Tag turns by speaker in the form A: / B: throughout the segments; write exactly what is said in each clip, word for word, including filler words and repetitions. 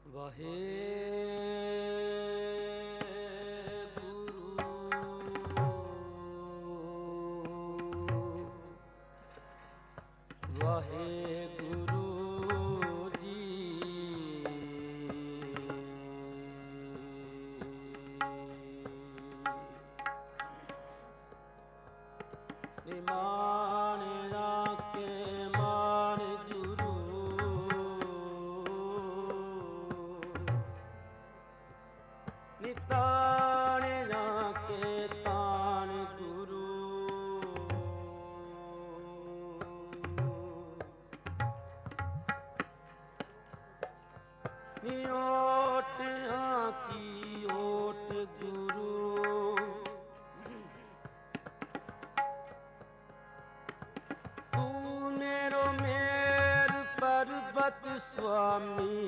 A: ਵਾਹਿਗੁਰੂ ਜੀ। ਨਿਮਾਣ ਰਾਖੇ ਮਾਨ ਗੁਰੂ, ਨਿਤਾਣ ਰਾਖੇ ਤਾਣ ਗੁਰੂ। ਨੀ ਓਟ ਆਖੀ ਓਟ ਗੁਰੂ, ਤੂੰ ਮੇਰੋ ਮੇਰ ਪਰਬਤ ਸੁਆਮੀ।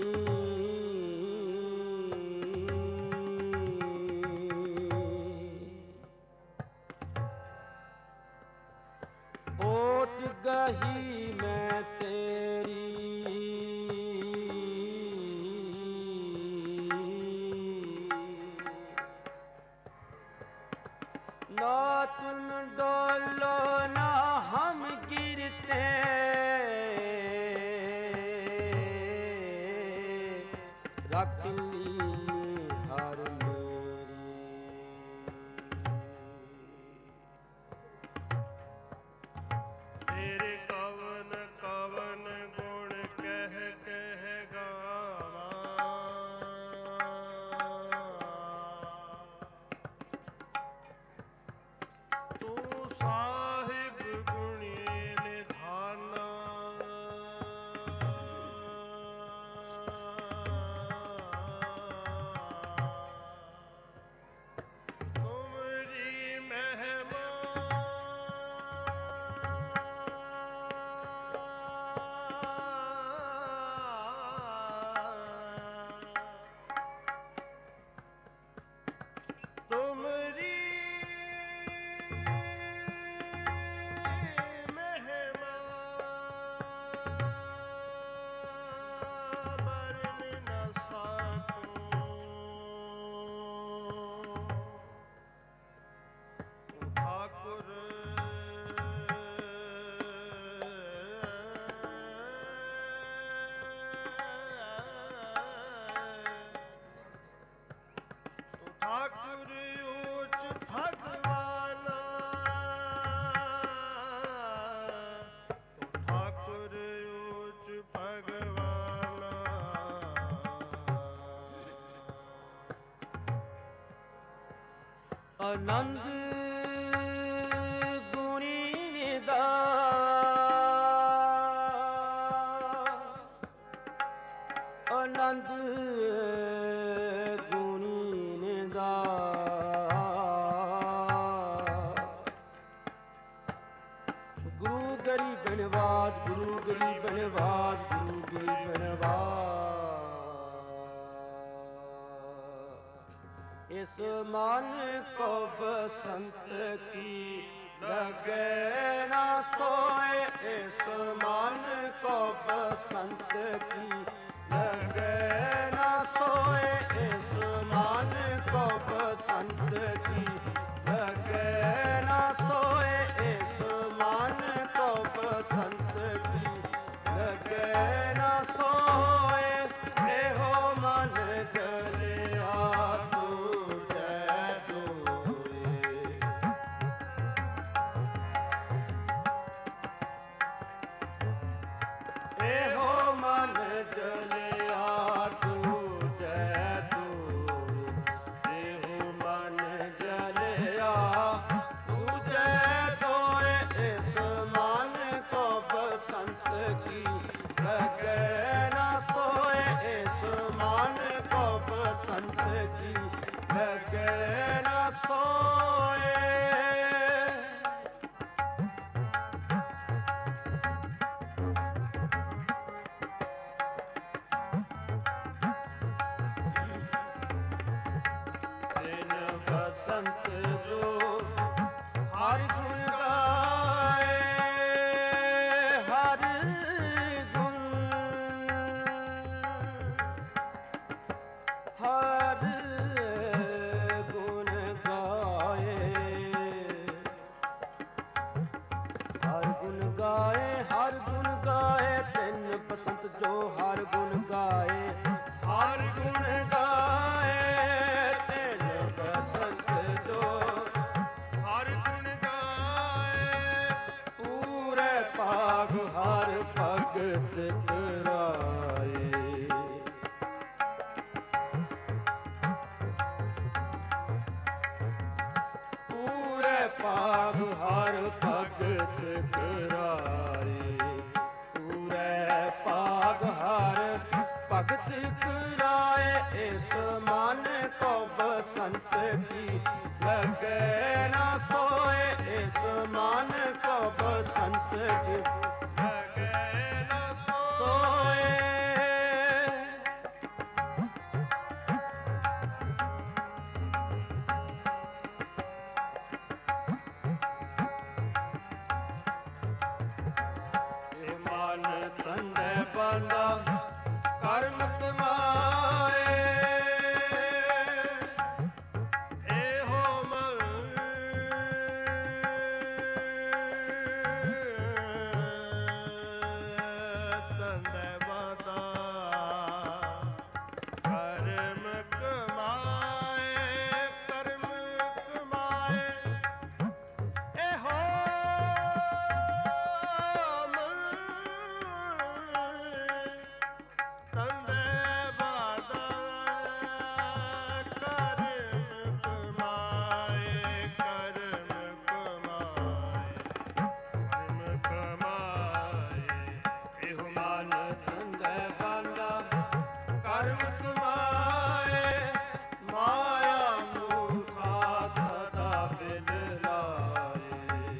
A: ਓਟ ਗਹੀ ਮੈਂ ਤੇਰੀ, ना तुम डोलो ना हम गिरते, रख ली हर मेरी।
B: तेरे कवन कवन गुण कह कह गावा, तू साहिब गुणी निधाना। तुमरी महिमा तुमरी महिमा बरन न सकूं। ठाकुर ठाकुर ऊच भगवाना, ठाकुर ऊच भगवाना।
A: आनंद गुणी निदा, आनंद गुणी निदा। गुरु गरी बनवाज, गुरु गरी बनवाज, गुरु गरी बनवाज। इस मन को बसंत की लगे ना सोए, इस मन को बसंत की लगे ना सोए, इस मन को बसंत की लगे ना सोए, इस मन को बसंत की लगे ना सोए। हो मन गलिया तू ਸੰਤ ਜੋ ਹਰ ਗੁਣ ਗਾਏ, ਹਰ ਗੁਣ ਗਾਏ ਤੇ ਲੋਕ ਸੰਤ ਜੋ
B: ਹਰ ਗੁਣ ਗਾਏ,
A: ਪੂਰੇ ਭਾਗ ਹਰ ਭਗਤ ਕਰਾਏ। ਪੂਰੇ ਭਾਗ ਹਰ ਭਗਤ ਕਰਾਏ, ਪੂਰੇ ਭਾਗ ਹਰ ਭਗਤ ਕਰਾਏ। ਇਸ ਮਨ ਕੋ ਬਸੰਤ ਕੀ ਲਗੇ ਨਾ ਸੋਏ, ਇਸ ਮਨ ਕੋ ਬਸੰਤ ਕੀ
B: ਲਗੇ ਨਾ
A: ਸੋਏ। ਇਹ ਮਨ ਤੰਦੇ ਬੰਦਾ ਕਰਮ ਕਮਾਏ,
B: ਇਹੋ ਮਨ ਤੰਦੇ ਬਾਦਾ ਕਰਮ ਕਮਾਏ, ਕਰਮ ਕਮਾਏ, ਇਹੋ ਮਨ ਤੰਦੇ ਬਾਦਾ ਕਰਮ ਕਮਾਏ, ਕਰਮ ਕਮਾਏ, ਕਰਮ ਕਮਾਏ,
A: ਇਹੋ ਮਨ ਤੰਦੇ ਬੰਦਾ ਕਰਮ ਕਮਾਏ। ਮਾਇਆ ਮੂਠਾ ਸਦਾ ਬਿਨ ਲਾਏ,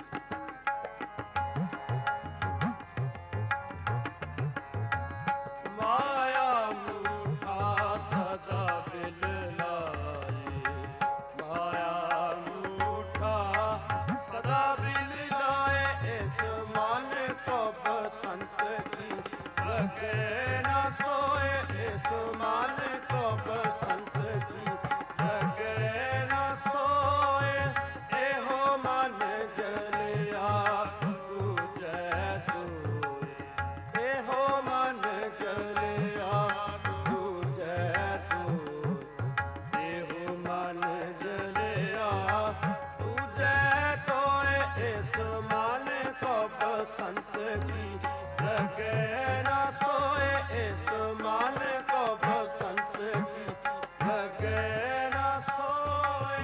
A: ਮਾਇਆ ਮੂਠਾ ਸਦਾ ਬਿਨ ਲਾਏ, ਮਾਇਆ ਮੂਠਾ ਸਦਾ ਬਿਨ ਲਾਏ। ਇਸ ਮਨ ਕੋ ਬਸੰਤ ਕੀ ਲਗੇ ਨਾ ਸੋਏ, ਇਸ ਮਨ ਕੋ ਬਸੰਤ ਕੀ ਲਗੇ ਨਾ ਸੋਏ। ਇਹੋ ਮਨ ਜਲਿਆ ਦੂਜੈ ਦੂਏ, ਇਹੋ ਮਨ ਜਲਿਆ ਦੂਜੈ ਦੂਏ, ਇਹੋ ਮਨ ਜਲਿਆ ਦੂਜੈ ਦੂਏ। ਇਸ ਮਨ ਕੋ ਬਸੰਤ ਕੀ ਲਗੇ ਨਾ ਸੋਏ, ਇਸ ਮਨ ਕੋ ਬਸੰਤ ਕੀ ਲਗੇ ਨਾ ਸੋਏ।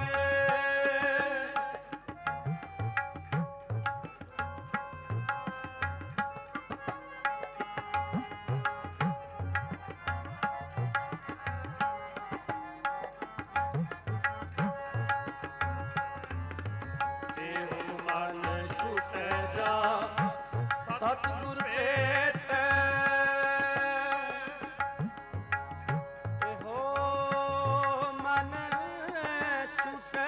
A: ਇਹੋ ਮਨ ਛੁਟੇ ਜਾ ਸਤਿਗੁਰ ਭੇਟੈ, ਇਹੋ ਮਨ ਛੁਟੇ,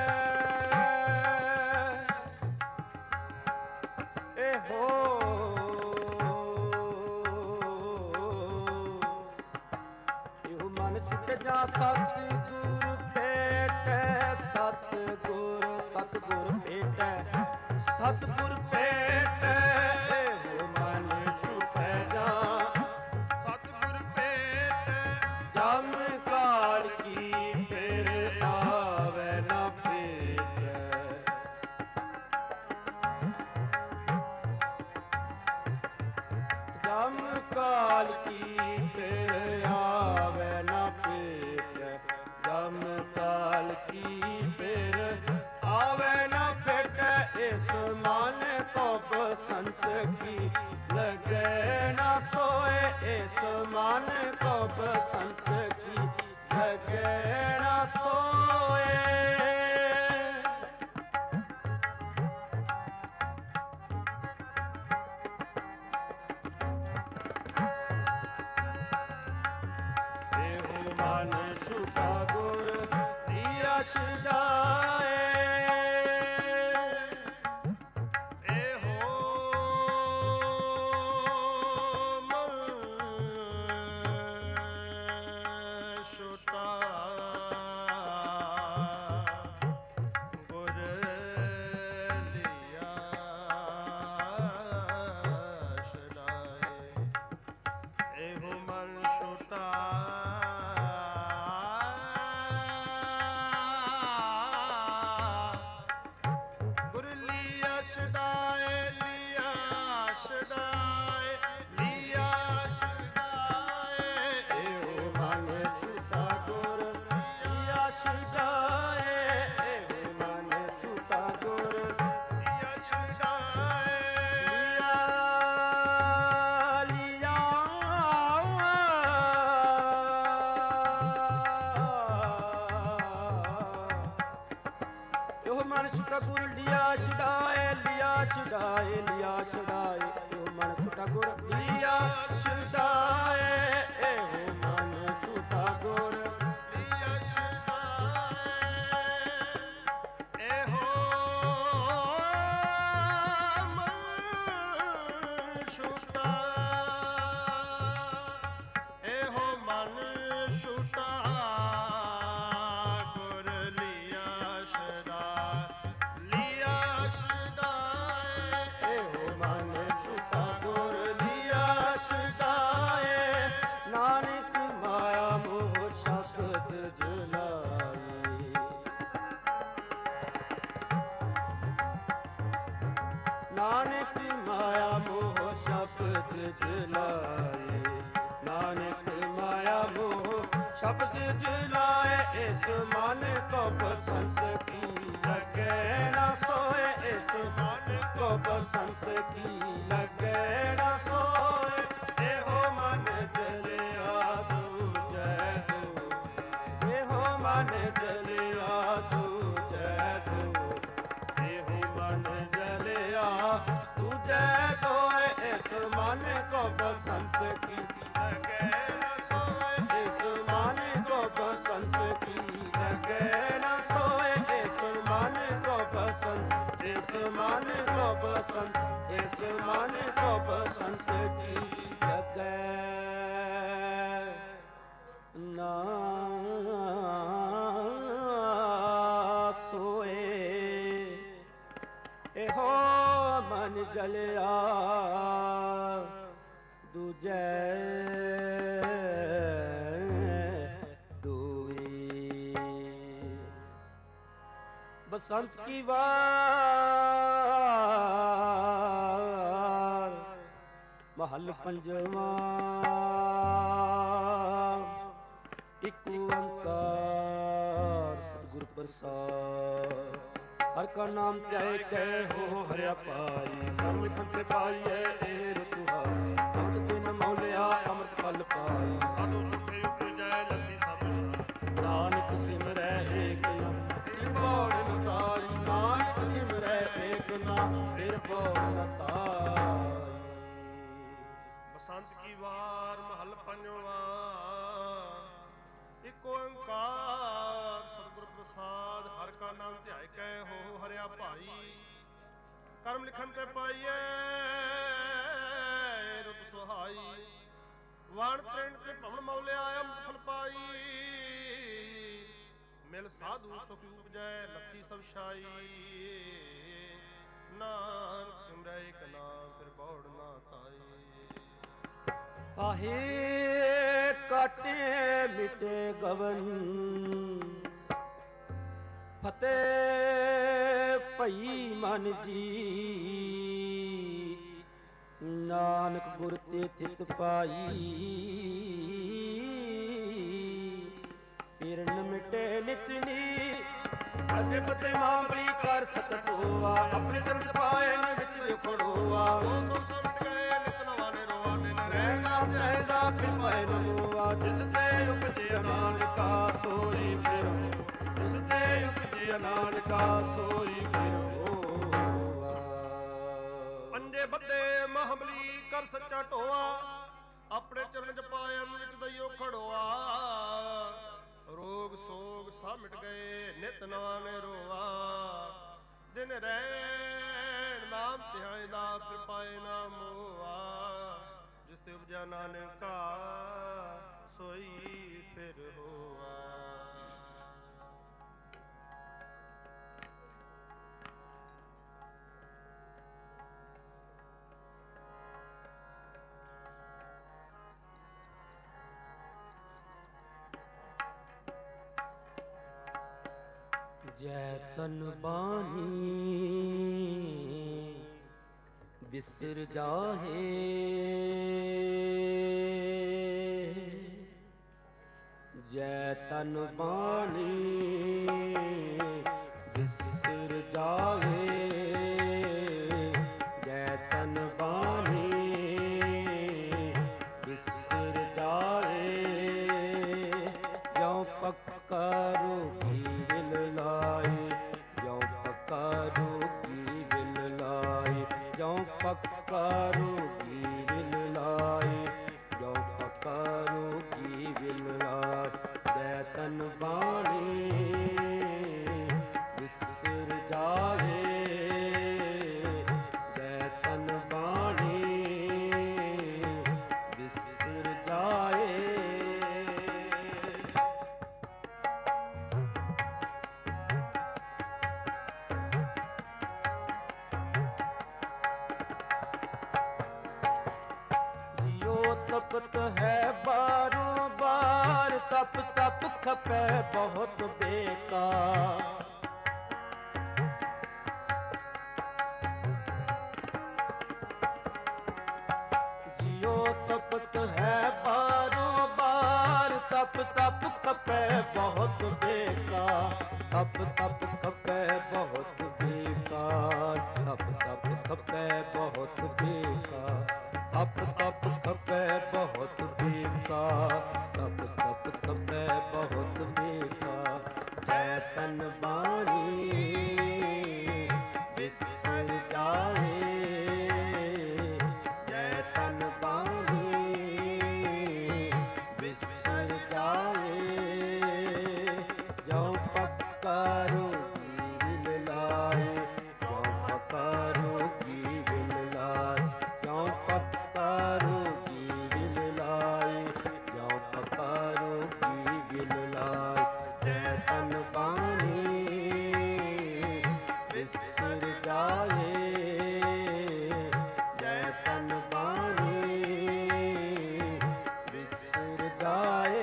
A: ਇਹੋ ਇਹੋ ਮਨ ਛੁਟੇ ਜਾ ਸਤਿਗੁਰ ਭੇਟੈ, ਸਤਿਗੁਰ ਸਤਿਗੁਰ ਭੇਟੈ, ਸਤਿਗੁਰ ਭੇਟੈ। ਇਹੋ ਮਨ ਛੁਟੈ ਜਾ
B: ਸਤਿਗੁਰ ਭੇਟੈ,
A: ਜਮ ਕਾਲ ਕੀ ਫਿਰ ਆਵੈ ਨਾ ਭੇਟੈ, ਜਮ ਕਾਲ ਕੀ ਫਿਰ ਆਵੈ ਨਾ ਭੇਟੈ, ਜਮ ਕਾਲ ਕੀ ਫਿਰ ਆਵੈ ਨਾ ਭੇਟੈ। ਇਸ ਮਨ ਕੋ ਬਸੰਤ ਕੀ ਲਗੇ ਨਾ ਸੋਏ, ਇਸ ਮਨ ਕੋ ਬਸੰਤ ਕੀ ਲਗੇ ਨਾ ਸੋਏ। ਇਹੋ ਮਨ ਛੁਟਾ ਗੁਰ ਦੀ ਰਛ ਜਾਏ,
B: ਇਹੋ ਮਨ ਛੁਟਾ ਗੁਰ ਲਿਆ ਛਡਾਏ,
A: ਛੁਡਾਏ ਲਿਆ ਛੁਡਾਏ ਇਹੋ ਮਨ ਛੁਟਾ ਗੁਰ ਲਿਆ ਛੁਡਾਏ ਇਹੋ ਮਨ ਛੁਟਾ ਗੁਰ
B: ਲਿਆ ਛੁਡਾਏ ਇਹੋ ਮਨ ਛੁਟਾ ਇਹੋ ਮਨ ਛੁਟਾ ਗੁਰ ਲਿਆ ਛੁਡਾ ਲਿਆ ਛੁਡਾਏ
A: ਇਹੋ ਮਨ ਛੁਟਾ ਗੁਰ ਲਿਆ ਛੁਡਾਏ ਨਾਨਕ ਮਾਇਆ ਮੋਹ ਸ਼ਬਦ ਜਲਾਏ ਨਾਨਕ ਮਾਇਆ ਮੋਹ ਸ਼ਬਦ ਜਲਾਏ ਨਾਨਕ ਮਾਇਆ ਮੋਹ ਸ਼ਬਦ ਜਲਾਏ ਇਸ ਮਨ ਕੋ ਬਸੰਤ ਕੀ ਲਗੇ ਨਾ ਸੋਏ ਇਸ ਮਨ ਕੋ ਬਸੰਤ ਕੀ ਲਗੇ ਨਾ ਸੋਏ ਇਹੋ ਮਨ ਜਲਿਆ ਦੂਜੈ ਦੂ ਇਹੋ ਮਨ ਜਲਿਆ ਦੂਜੈ ਦੂ ਇਹੋ ਮਨ ਜਲਿਆ ਦੂਜੈ ਦੋਏ ਇਸ ਮਨ ਕੋ ਬਸੰਤ ਕੀ
B: ਲਗੇ ਨਾ ਸੋਏ
A: ਇਸ ਮਨ ਕੋ ਬਸੰਤ ਕੀ ਲਗੇ ਨਾ ਸੋਏ ਇਸ ਮਨ ਕੋ ਬਸੰਤ ਇਸ ਮਨ ਕੋ ਬਸੰਤ ਇਸ ਮਨ ਕੋ ਬਸੰਤ ਕੀ ਲਗੇ ਨਾ ਸੋਏ ਇਹੋ ਮਨ ਜਲਿਆ ਦੂਜੈ ਦੂਈ ਬਸੰਤ ਕੀ ਵਾਰ ਮਹੱਲ ਪੰਜਵਾਂ ਇੱਕ ਓੰਕਾਰ ਸਤਿਗੁਰ ਪ੍ਰਸਾਦ ਹਰ ਕਾ ਨਾਮ ਧਿਆਏ ਕਹਿ ਹੋ ਹਰਿਆ ਪਾਈ ਕਰਮ ਲਿਖਨ ਤੇ ਪਾਈਐ ਏ ਰਸੁਹਾਈ ਅੰਤ ਦਿਨ ਮੌਲਿਆ ਅੰਮ੍ਰਿਤ ਫਲ ਪਾਈ
B: ਸਾਧੂ ਸੁਖੇ ਉਪਜੈ ਲੱਸੀ ਸਭ ਸ਼ਾਹ
A: ਨਾਨਕ ਸਿਮਰੈ ਏਕ ਨਾਮ ਫਿਰ ਬੋੜ ਨ ਤਾਈ ਨਾਨਕ ਸਿਮਰੈ ਏਕ ਨਾਮ ਫਿਰ ਬੋੜ ਨ ਤਾਈ
B: ਬਸੰਤ ਕੀ ਵਾਰ ਮਹਲ ਪੰਜਵਾ ਇੱਕ ਓੰਕਾਰ ਸਤਿਗੁਰ ਪ੍ਰਸਾਦ ਹਰ ਕਾ ਨਾਮ ਧਿਆਇ ਕੈ ਹੋ ਹਰਿਆ ਭਾਈ ਕਰਮ ਲਿਖਨ ਤੇ ਪਾਈਐ ਰੁਤ ਸੁਹਾਈ ਵਾਣ ਤ੍ਰਿਣ ਤੇ ਭਵਨ ਮੌਲਿਆ ਅੰਮ੍ਰਿਤ ਫਲ ਪਾਈ ਮਿਲ ਸਾਧੂ ਸੁਖ ਉਪਜੈ ਲੱਥੀ ਸਭ ਛਾਈ ਨਾਨਕ ਸਿਮਰੈ ਇਕ ਨਾਮ ਫਿਰ ਬੌੜ ਨਾ ਤਾਈ
A: ਆਹੇ ਕਾਟੇ ਮਿਟੇ ਗਵਨ ਫਤਿਹ ਭਈ ਮਨ ਜੀ ਨਾਨਕ ਗੁਰ ਤੇ ਥਿਤ ਪਾਈ ਪਿਰਨ ਮਿਟੇ ਨਿਤਨੀ ਅਗੇ ਪਤੇ ਮਾਂਬਲੀ ਕਰ ਸਕਤ ਹੋਆ ਆਪਣੇ ਧਰਮ ਪਾਏ ਨ ਵਿੱਚ ਵਿਖੜੋਆ ਰਹਿਦਾ ਫਿਰ ਪਾਏ ਨਮੋਆ ਜਿਸ ਤੇ ਉਪਜਿਆ ਨਾਨਕਾ ਸੋਈ ਫਿਰ ਜਿਸ ਤੇ ਉਪਜਿਆ ਨਾਨਕਾ ਸੋਈ ਫਿਰ ਹੋਆ
B: ਪੰਜੇ ਬੱਦੇ ਮਹਬਲੀ ਕਰ ਸੱਚਾ ਢੋਆ ਆਪਣੇ ਚਰਨ ਚ ਪਾਇਨ ਵਿੱਚ ਦਈਓ ਖੜੋਆ ਰੋਗ ਸੋਗ ਸਭ ਮਿਟ ਗਏ ਨਿਤ ਨਵਾਂ ਨੇ ਰੋਆ ਦਿਨ ਰਹਿਣ ਨਾਮ ਧਿਆਏ ਦਾ ਫਿਰ ਪਾਏ ਨਾ ਮੋਆ ਜਿਸ ਤੇ ਉਪਜਿਆ ਨਾਨਕਾ ਸੋਈ ਫਿਰ ਹੋਆ
A: ਜੈ ਤਨ ਬਾਣੀ ਬਿਸਰ ਜਾਹੇ ਜੈ ਤਨ ਬਾਣੀ ਬਿਸਰ ਜਾਹੇ ਜੈ ਤਨ ਬਾਣੀ ਬਿਸਰ ਜਾਹੇ ਜੋ ਪੱਕਾ ਰੋਗੀ ਵਿਲ ਲਾਏ ਜੋ ਪੱਕਾ ਰੋਗੀ ਵਿਲ ਲਾਏ ਜੋ ਤਪਤ ਹੈ ਬਾਰੋਂ ਬਾਰ, ਤਪ ਤਪ ਖਪੈ ਬਹੁਤ ਬੇਕਾਰ। ਜਿਉ ਤਪਤ ਹੈ ਬਾਰੋਂ ਬਾਰ, ਤਪ ਤਪ ਖਪੈ ਬਹੁਤ ਬੇਕਾਰ। ਤਪ ਤਪ ਖਪੈ ਬਹੁਤ ਬੇਕਾਰ, ਤਪ ਤਪ ਖਪੈ ਬਹੁਤ ਬੇਕਾਰ। ਤਪ ਤਪ ਖਪੈ ਬਹੁਤ ਬੇਕਾਰ, ਤਪ ਤਪ ਖਪੈ ਬਹੁਤ ਬੇਕਾਰ। ਜੈ ਤਨ ਬਾਣੀ ਵਿਸਰ ਜਾਏ, ਜੈ ਤਨ ਬਾਣੀ ਵਿਸਰ ਜਾਏ। ਜੋ ਪੱਕਾ ਰੋਗੀ ਵਿਲ ਲਾਏ, ਜੋ ਪੱਕਾ ਰੋਗੀ ਵਿਲ ਲਾਏ, ਜੋ ਪੱਕਾ ਰੋਗੀ ਵਿਲ ਲਾਏ, ਜੋ ਪੱਕਾ ਰੋਗੀ ਵਿਲ ਲਾਏ। ਜੈ ਤਨ ਬਾਣੀ ਵਿਸਰ ਜਾਏ, ਜੈ ਤਨ ਬਾਣੀ ਵਿਸਰ ਜਾਏ।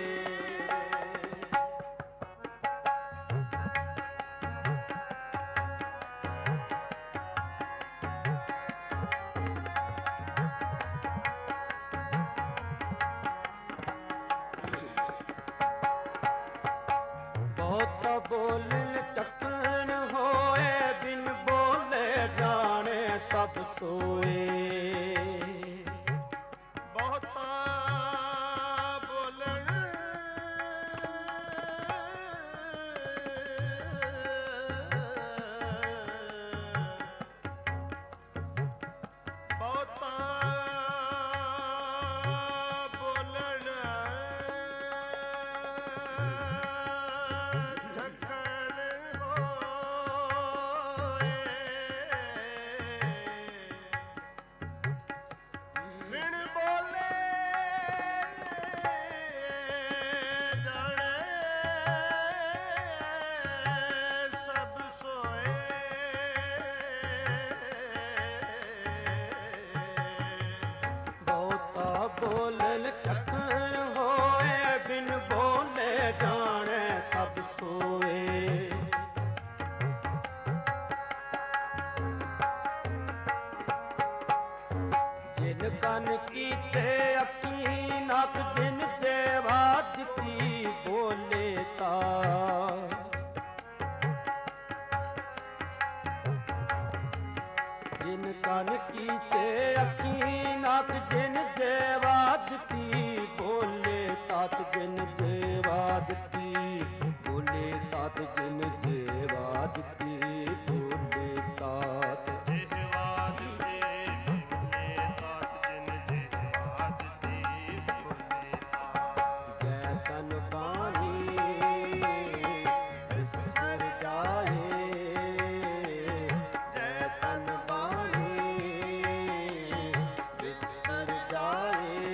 A: ਬਹੁਤਾ ਬੋਲਣ ਚੱਕਣ ਹੋਏ, ਬਿਨ ਬੋਲੇ ਜਾਣੇ ਸਭ ਸੋਏ।
B: ਬਹੁਤਾ ਬੋਲਣ ਬਹੁਤਾ ਬੋਲਣ ਝੱਖਣ ਹੋਏ। ਬਿਨ ਬੋਲੇ ਜਾਣੇ ਸਭ ਸੋਏ।
A: ਬਹੁਤਾ ਬੋਲਣ ਚੱਕਣ ਹੋਏ, ਬਿਨ ਬੋਲੇ ਜਾਣੇ ਸਭ ਸੋਏ। ਜਿਨ ਕੰਨ ਕੀਤੇ ਅੱਖੀ ਨੱਕ, ਜਿਨ ਜੇਵਾ ਦਿੱਤੀ ਬੋਲੇ ਤਾ। ਜਿਨ ਕੰਨ ਕੀਤੇ ਅੱਖੀ ਨੱਕ, ਜਿਨ ਜੇਵਾ ਦਿੱਤੀ ਬੋਲੇ ਤਤ। ਜਿਨ ਜੇਵਾ ਦਿੱਤੀ ਬੋਲੇ ਤਤ, ਜਿਨ ਜੇਵਾ ਦਿੱਤੀ ਬੋਲੇ ਤਤ।
B: ਜਿਹਵਾ ਦਿੱਤੀ ਬੋਲੇ ਤਤ, ਜਿਨ ਜਿਹਵਾ ਦਿੱਤੀ ਬੋਲੇ ਤਤ।
A: ਜੈ ਤਨ ਬਾਣੀ ਵਿਸਰ ਜਾਏ, ਜੈ ਤਨ ਬਾਣੀ ਵਿਸਰ ਜਾਏ।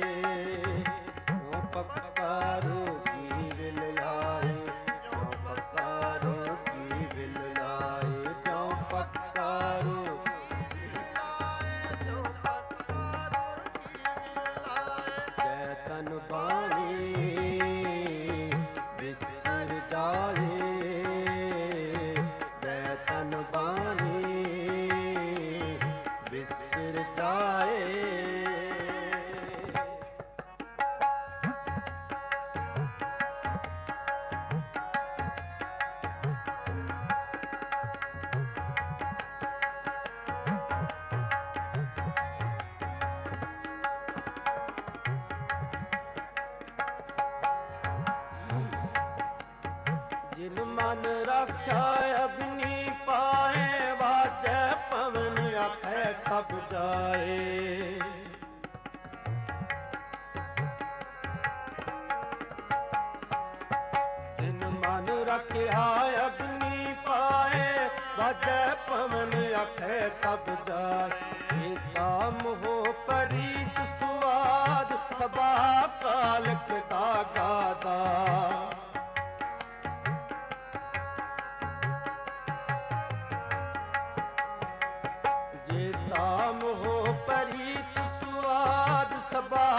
A: ਜੋ ਪੱਕਾ ਰੋਗੀ ਵਿਲ ਲਾਏ, ਜੋ ਪੱਕਾ ਰੋਗੀ ਵਿਲ ਲਾਏ, ਜੋ ਪੱਕਾ ਰੋਗੀ ਵਿਲ ਲਾਏ, ਜੋ ਪੱਕਾ ਰੋਗੀ ਵਿਲ ਲਾਏ। ਜੈ ਤਨ ਬਾਣੀ ਵਿਸਰ ਜਾਏ, ਜੈ ਤਨ ਬਾਣੀ ਵਿਸਰ ਜਾਏ। ਜਿਨ ਮਨ ਰੱਖਿਆ ਅਗਨੀ ਪਾਏ, ਵਾਜੈ ਪਵਨ ਆਖੈ ਸਭ ਜਾਏ। ਜਿਨ ਮਨ ਰੱਖਿਆ ਅਗਨੀ ਪਾਏ, ਵਾਜੈ ਪਵਨ ਆਖੈ ਸਭ ਜਾਏ। ਏਕਾ ਮੋਹ ਪਰੀਤ ਸੁਆਦ, ਸਭਾ ਕਾਲਕ ਦਾ ਗਾਦਾ। ਮੋਹ ਪਰੀਤ ਸੁਆਦ, ਸਭਾ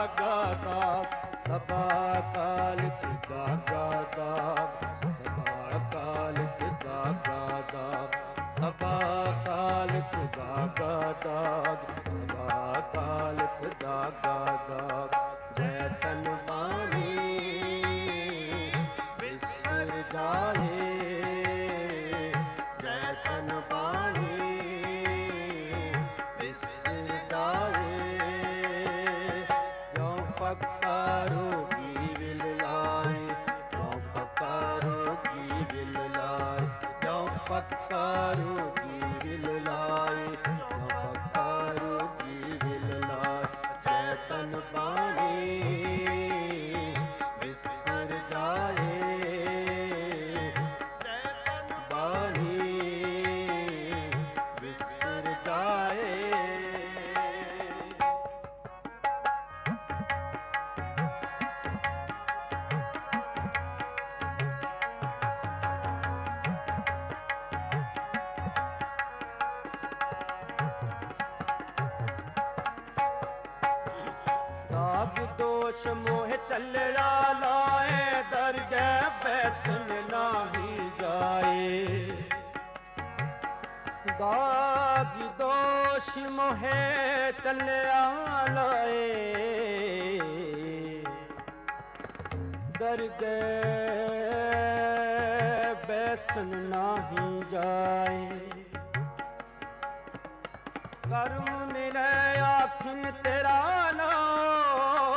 A: ਗਾਤਾ ਸਭਾ ਕਾਲਿਕ ਗਾਗਾ ਦਾਗ ਸਭਾ ਕਾਲਿਕ ਗਾਗਾ ਦਾਗ ਸਭਾ ਕਾਲਿਕ ਗਾਗਾ ਦਾਗ ਸਭਾ ਕਾਲਿਕ ਗਾਗਾ ਦਾਗ ਜੈ ਤਨ ਬਾਣੀ ਵਿਸਰ ਜਾਏ ਜੈ ਤਨ ਬਾਣੀ ਵਿਸਰ ਜਾਏ ਜੋ ਪੱਕਾ ਰੋਗੀ ਵਿਲ ਲਾਏ ਜੋ ਪੱਕਾ ਰੋਗੀ ਵਿਲ ਲਾਏ ਜੋ ਪੱਕਾ ਰੋਗੀ ਵਿਲ ਲਾਏ ਜੋ ਪੱਕਾ ਰੋਗੀ ਵਿਲ ਲਾਏ ਜੈ ਤਨ ਬਾਣੀ ਵਿਸਰ ਜਾਏ ਜੈ ਤਨ ਬਾਣੀ ਵਿਸਰ ਜਾਏ ਦਾਗ ਦੋਸ਼ ਮੋਹ ਟੱਲੜਾ ਲਾਏ ਦਰਗਹਿ ਬੈਸਨ ਨਾਹੀ ਜਾਏ ਦਾਗ ਦੋਸ਼ ਮੋਹ ਟੱਲੜਾ ਲਾਏ ਦਰਗਹਿ ਬੈਸਨ ਨਾਹੀ ਜਾਏ ਕਰਮ ਮਿਲੇ ਆਖਿਨ ਤੇਰਾ ਨਾਮ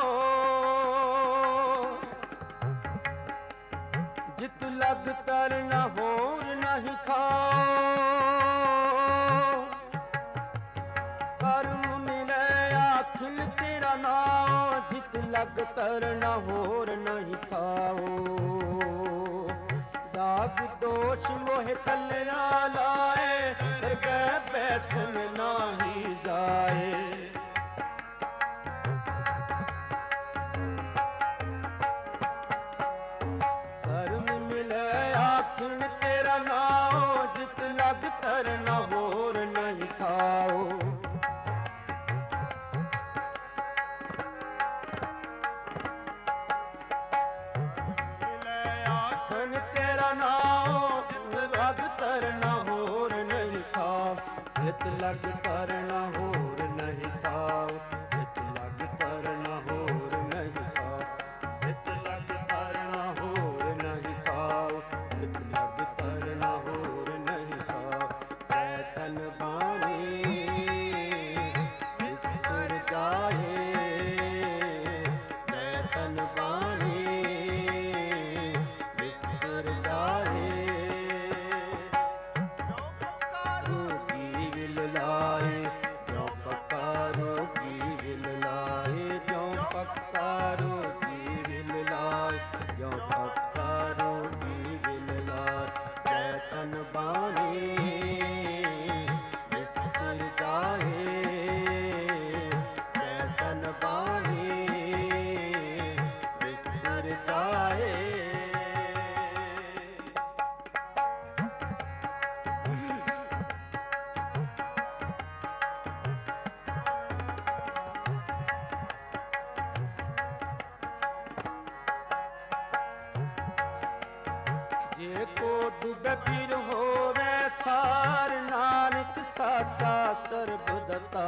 A: ਜਿਤ ਲਗ ਕਰਨਾ ਹੋਰ ਨਹੀਂ ਖਾਓ ਕਰਮ ਮਿਲੇ ਆਖਿਨ ਤੇਰਾ ਨਾਮ ਜਿਤ ਲਗ ਕਰਨਾ ਹੋਰ ਨਹੀਂ ਖਾਓ ਦਾਗ ਦੋਸ਼ ਮੋਹ ਤਲਣਾ ਲਾਏ ਦਰਗਹਿ ਬੈਸਨ ਨਾਹੀ ਜਾਏ ਕਰਮ ਮਿਲੇ ਆਖਣ ਤੇਰਾ ਨਾਮ ਜਿਤ ਲਗ ਕਰਨਾ ਹੋਰ ਨਹੀਂ ਖਾਓ ਆਖਣ ਤੇਰਾ ਨਾਮ ਲਗ ਕਰਨਾ ਹੋਰ ਨਹੀਂ ਖਾਓ ਜਿਤ ਲਗ ਕਰਨਾ ਹੋਰ ਨਹੀਂ ਖਾਓ ਜਿਤ ਲਗ ਕਰਨਾ ਹੋਰ ਨਹੀਂ ਖਾਓ ਜਿਤ ਲਗ ਕਰਨਾ ਹੋਰ ਨਹੀਂ ਖਾਓ ਜਿਤ ਲਗ ਕਰਨਾ ਹੋਰ ਨਹੀਂ ਖਾਓ ਜੈ ਤਨ ਬਾਣੀ ਵਿਸਰ ਜਾਏ ਜੈ ਤਨ ਬਾਣੀ ਵਿਸਰ ਜਾਏ ਰੋਗੀ ਵਿਲ ਲਾਏ ਜੋ ਪੱਕਾ ਰੋਗੀ ਵਿਲ ਲਾਏ ਜੋ ਪੱਕਾ ਰੋਗੀ ਵਿਲ ਲਾਏ ਜੋ ਪੱਕਾ ਰੋਗੀ ਵਿਲ ਲਾਏ ਜੈ ਤਨ ਬਾਣੀ ਵਿਸਰ ਜਾਏ ਜੈ ਤਨ ਬਾਣੀ ਵਿਸਰ ਜਾਏ ਜੇ ਕੋ ਡੁੱਬੇ ਪੀਰ ਹੋਵੇ ਸਾਰ ਨਾਨਕ ਸਾਚਾ ਸਰਬ ਦਤਾ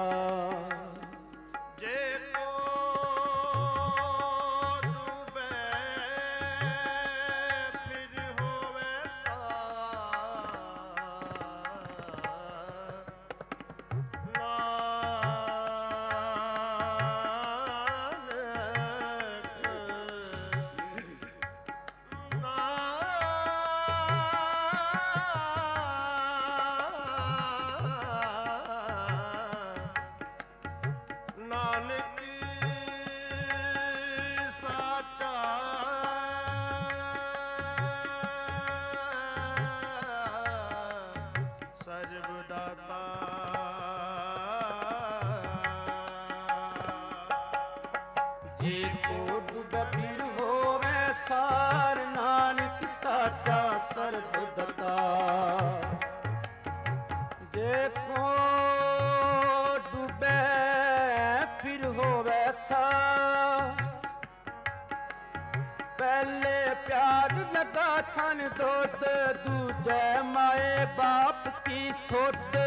B: ਜੇ ਕੋ ਡੂਬੇ ਫਿਰ ਹੋਵੇ ਨਾਨਕ ਸਾਚਾ ਸਰਬ ਦਾਤਾ
A: ਜੇ ਕੋ ਡੁੱਬੇ ਪੀਰ ਹੋਵੇ ਸਾਰ ਨਾਨਕ ਸਾਚਾ ਸਰਬ ਦਤਾ ਜੇ ਕੋ ਡੁੱਬੇ ਫਿਰ ਹੋਵੇ ਸਾਰ का थन दोत, दूजे माए बाप की सोत।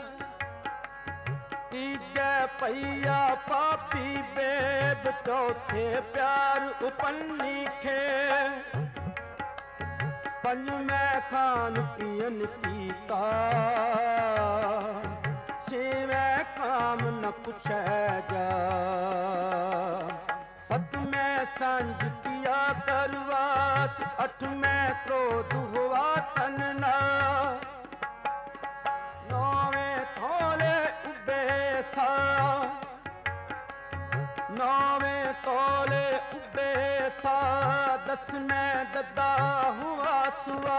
A: तीजे पैया पापी बेद, चौथे प्यार उपन्नी खे। पंजवें खान पियन पीता, छेवें काम न पुछै जा। सतवें सांझ किया करवास, अठवें क्रोध हुआ तन ना। नौवें थोले उबे सा, नौवें तोले उबे सा। दसवें ददा हुआ सुआ,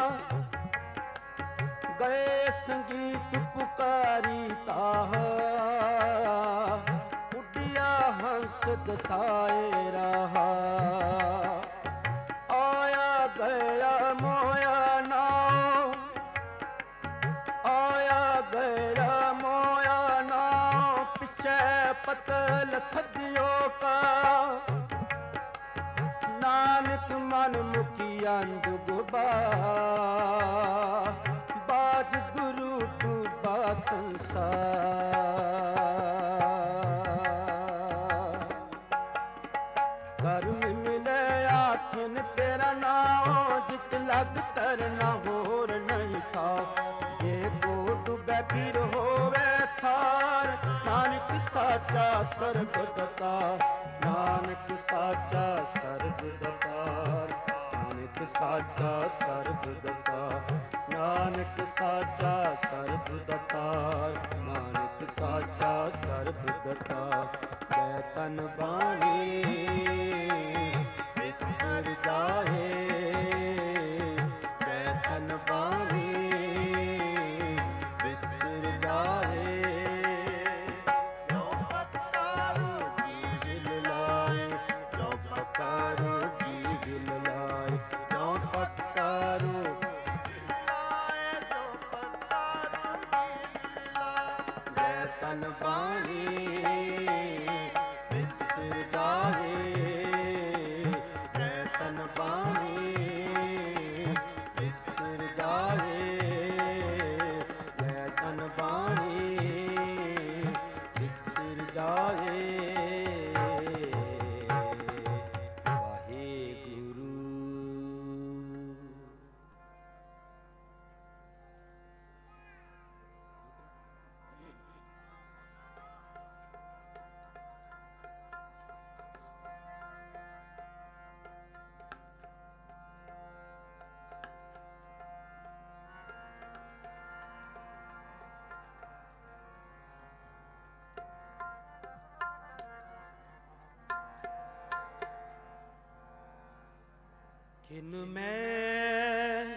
A: गए संगीत पुकारी ताह। उड़िया हंस दसाए रहा, आया गया मोया नाव, आया गया मोया नाव। पीछे पतल सदियों का, नानक मन मुखिया दुगबा। बाज गुरु डूबा संसार। कर्म मिले आखिन तेरा नाम, जित लग तरना होर नहीं था। जे को डूबे फिर होवे सार, नानक साचा सर्वदता। नानक साचा सर्वदतार, नानक साचा सर्वदतार। नानक साचा सर्वदतार, नानक साचा सर्वदतार। जय तन बाणी विसर जाहे, जय तन बाणी विसर जाहे। जो पत्तारो की दिल लाए, जो पत्तारो की दिल लाए। जो पत्तारो तन बाणी विसर जाहे, जय तन बाणी विसर जाहे, जय तन बाणी विसर जाहे। वाहेगुरु। खिन में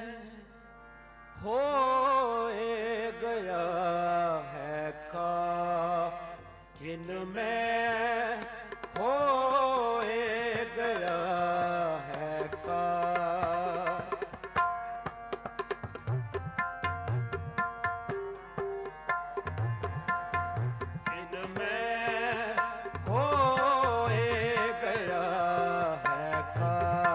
A: होए गया है का, खिन में होए गया है का। खिन में होए गया है का,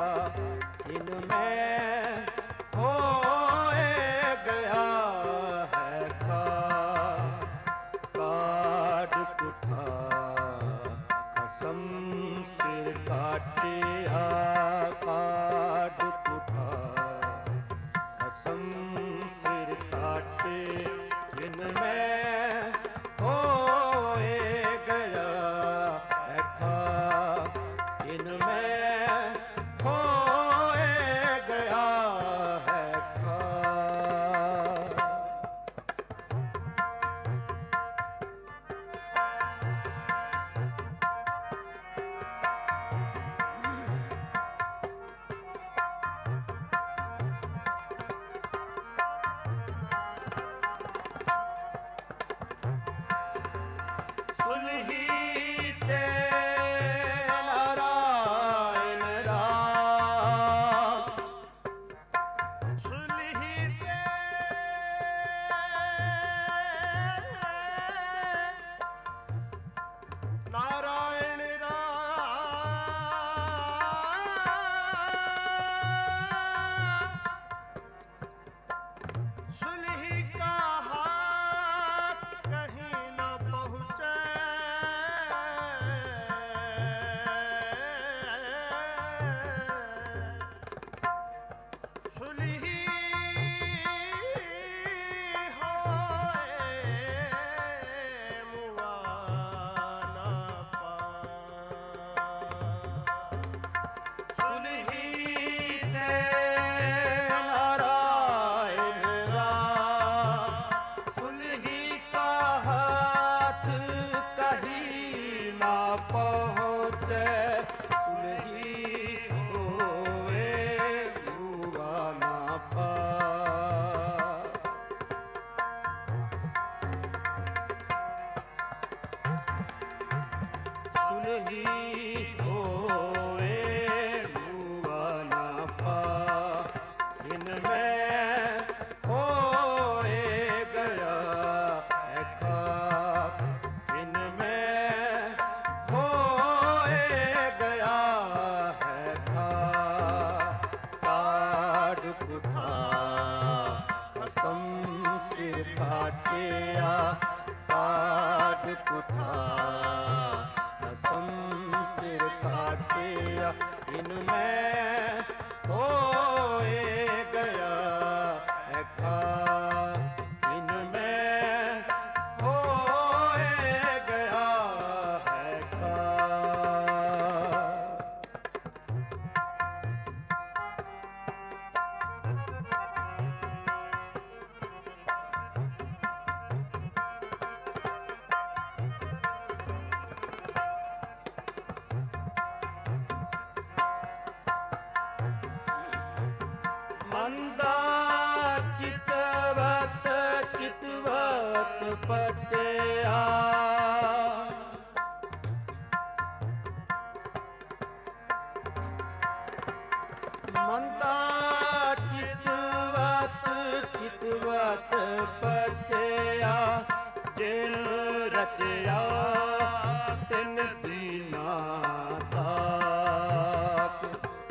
A: इनमें होए गया है का। काट कुठा कसम सिर काटिया, काट कुठा कसम सिर काटे। इनमें होए गया है का, इनमें होए गया है का। सुलही ते नारायण राम, सुलही ते नारायण राम। ਹੀ ਹੋਵੇ ਮੂਆ ਨਾ ਪਾ ਇਨ ਮੈਂ ਹੋਏ ਗਿਆ ਹੈ ਖਾਕ ਇਨ ਮੈਂ ਹੋਏ ਗਿਆ ਹੈ ਖਾਕ ਕਾਢ ਪੁਠਾ ਕਸਮ ਸਿਰ ਕਾਟਿਆ ਕਾਢ ਪੁਠਾ ਕਸਮ ਸਿਰ ਕਾਟਿਆ ਇਨ ਮੈਂ ਹੋਏ ਗਿਆ ਹੈ ਖਾਕ ਇਨ ਮੈਂ ਹੋਏ ਗਿਆ ਹੈ ਖਾਕ ਮੰਦਾ ਚਿਤਵਤ ਚਿਤਵਤ ਪਟਿਆ ਮੰਦਾ ਚਿਤਵਤ ਚਿਤਵਤ ਪਟਿਆ ਜਿਨ ਰਚਿਆ ਤਿਨ ਦੀਨਾ ਤਾਕ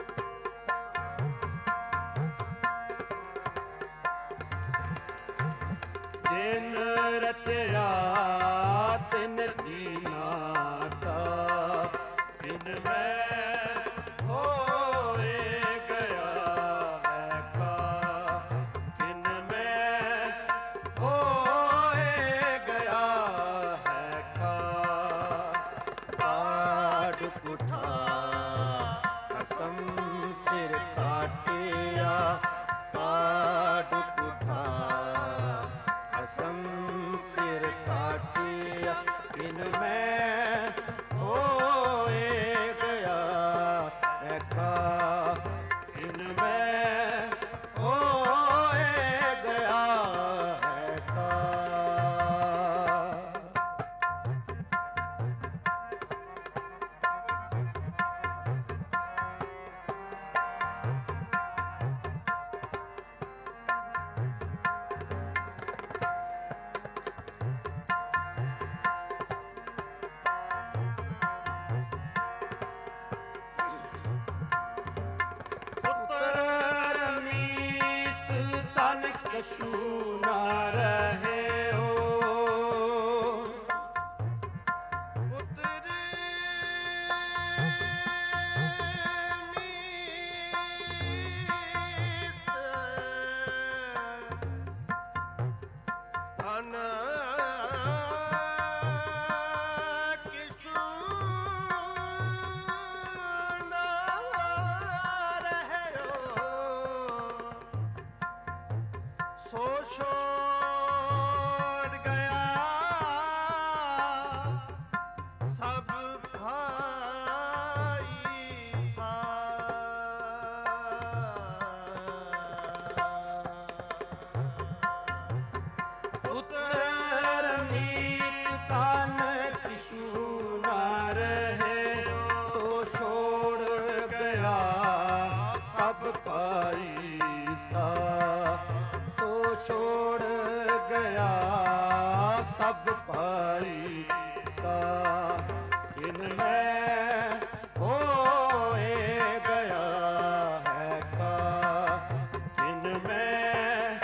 A: ਜਿਨ ਰਚਿਆ ਤਿਨ ਦੀਨਾ ਤਾਕ ਇਨ ਮੈਂ ਹੋਏ ਗਿਆ ਹੈ ਖਾਕ ਇਨ ਮੈਂ ਹੋਏ ਗਿਆ ਹੈ ਖਾਕ ਕਾਢ ਪੁਠਾ ਕਸਮ ਸਿਰ ਕਾਟਿਆ ਕਾਢ ਪੁਠਾ ਕਸਮ ਸਿਰ ਕਾਟਿਆ ਇਨ ਮੈਂ ਹੋਏ ਗਿਆ ਹੈ ਖਾਕ ਇਨ ਮੈਂ ਹੋਏ ਗਿਆ ਹੈ ਖਾਕ ਪੁੱਤਰ ਨੀਤ ਤਨ ਕਛੂ ਨਾ ਰਹੇ ਹੋ
B: ਪੁੱਤਰ ਧਨ ਕਿਛੂ ਨਾ ਰਹਿਓ ਸੋ ਛੋੜ ਗਿਆ ਸਭ ਭਾਈ ਸਾ
A: ਪੁੱਤਰ ਨੀਤ ਤਨ ਕਿਛੂ ਨਾ ਰਹੇ ਸੋ ਛੋੜ ਗਿਆ ਸਭ ਭਾਈ ਸਾ ਸੋ ਛੋੜ ਗਿਆ ਸਭ ਭਾਈ ਸਾ ਇਨ ਮੈਂ ਹੋਏ ਗਿਆ ਹੈ ਖਾਕ ਇਨ ਮੈਂ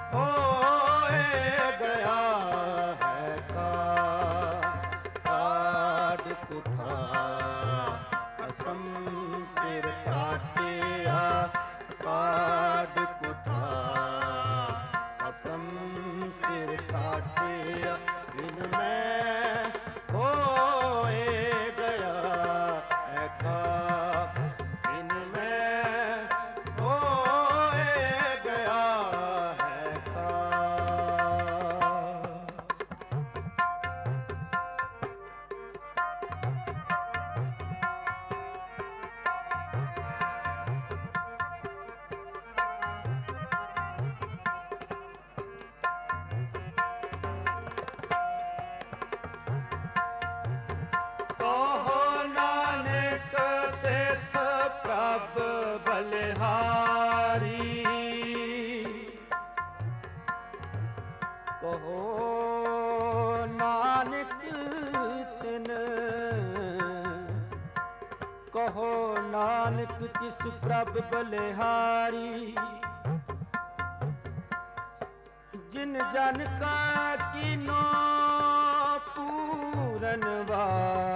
A: ਹੋਏ ਗਿਆ ਹੈ ਖਾਕ ਕਾਢ ਪੁਠਾ ਕਸਮ ਸਿਰ ਕਾਟਿਆ ਕਾਢ ਪੁਠਾ ਕਸਮ ਸਿਰ ਕਾਟਿਆ ਇਨ ਮੈਂ ਨਾਨਕ ਤਿਸ ਪ੍ਰਭ ਬਲਿਹਾਰੀ ਜਿਨ ਜਨ ਕਾ ਕੀਨੋ ਪੂਰਨ ਵਾ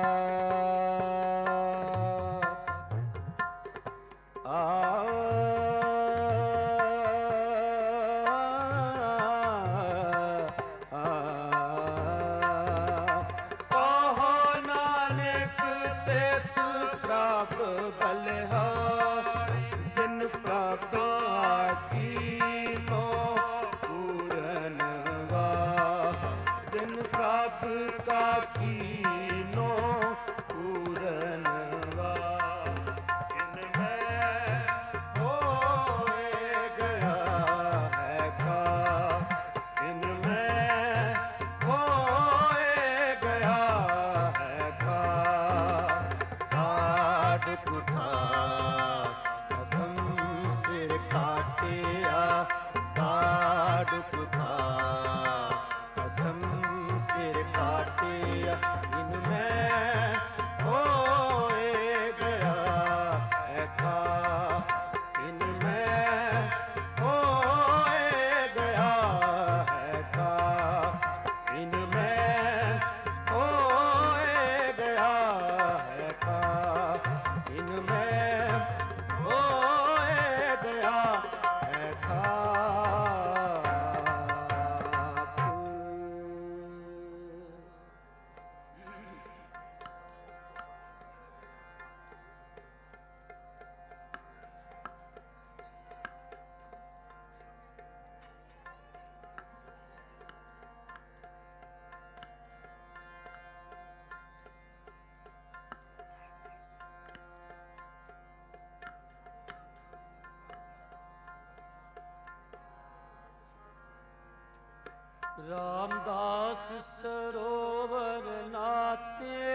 A: ਰਾਮਦਾਸ ਸਰੋਵਰ ਨਾਤੇ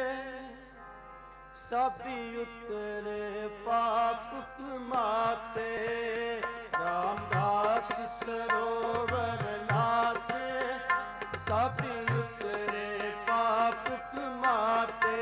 A: ਸਭੀ ਉਤਰੇ ਪਾਪ ਕਮਾਤੇ। ਰਾਮਦਾਸ ਸਰੋਵਰ ਨਾਤੇ ਸਭੀ ਉਤਰੇ ਪਾਪ ਕਮਾਤੇ।